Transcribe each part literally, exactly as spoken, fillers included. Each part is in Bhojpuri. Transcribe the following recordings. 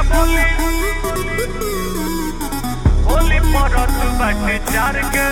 बोली होली परत बाटे चार के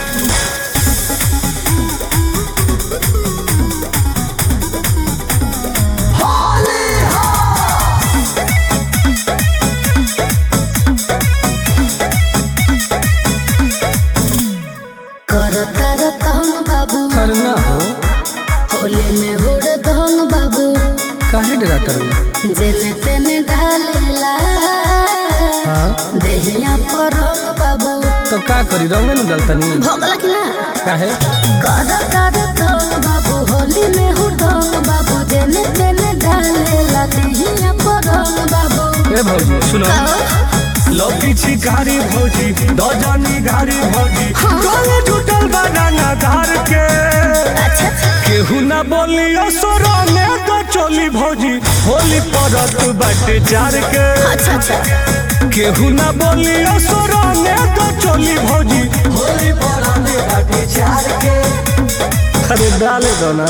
करना हो होली में उड़ धन बाबू काहे डराता रही जेने तेने डालेला हाँ देहिया पर रंग बाबू तो का करी रंग में डालतनी भोगला कि ना काहे कर कर धन बाबू होली में उड़ धन बाबू जेने तेने डालेला देहिया पर रंग बाबू ए भौजी सुनो लौकी छिकारी भौजी दजानी घारी भौजी गले टूटल बनाना धार के अच्छा केहू ना बोली असुरा में तो चोली भौजी होली परत बाटे चार के अच्छा अच्छा केहू ना बोली असुरा में तो चोली भौजी होली परत बाटे चार के अरे डाले दो ना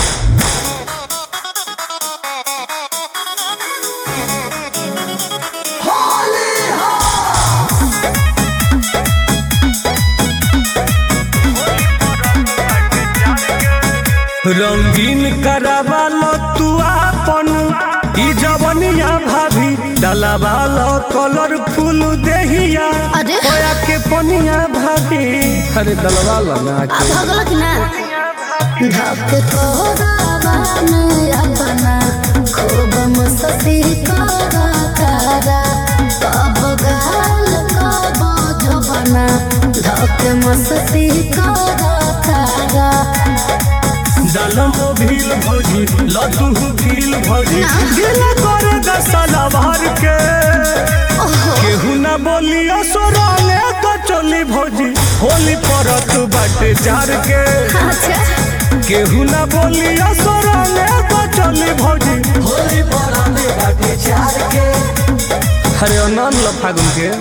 रंगीन करावालो तू आपन ई जवनिया भाभी डलावालो कलरफुल देहिया अरे। होया के पनिया भाभी अरे दलवा लो ना अब के भोगला कि ना धक तोरावा में अपना खूब मस्ती करा करा कब गाल कब जबना धक मस्ती करा करा दलम भील भौजी लड्डू भील भौजी गिला करे दसला भर के केहू ना बोली असुरा में तो चोली भौजी होली परत बाटे चार के अच्छा केहू ना बोली असुरा में तो चोली भौजी होली परत बाटे चार के अरे अनन लो फागुन के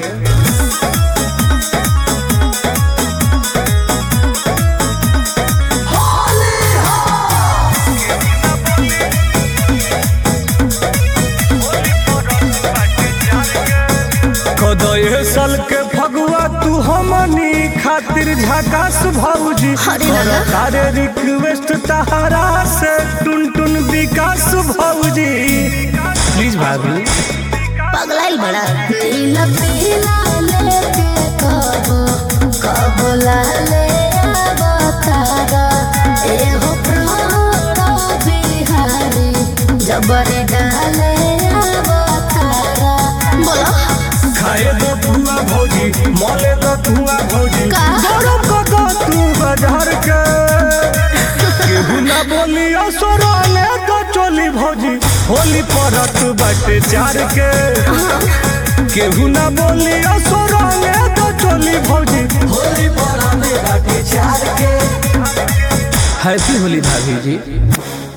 कदये साल के फगुआ तू हमनी खातिर झकास भौजी अरे दादा। तारे रिक्वेस्ट तहरा से टुन टुन विकास भौजी प्लीज भाभी पगलाइल बड़ा नीला पीला लेके कबो कबो लाले अवतारा एहो प्राण बिहारी जबरी डाले अवतारा बोलो खाए दो धुआ भौजी मले दो धुआ भौजी का? गरम कदो तू बाजार के केहू ना बोली असुरा ने तो चोली भौजी होली परत बाटे चार के केहू ना बोली असुरा ने तो चोली भौजी होली परत बाटे चार के हैप्पी होली भाभी जी।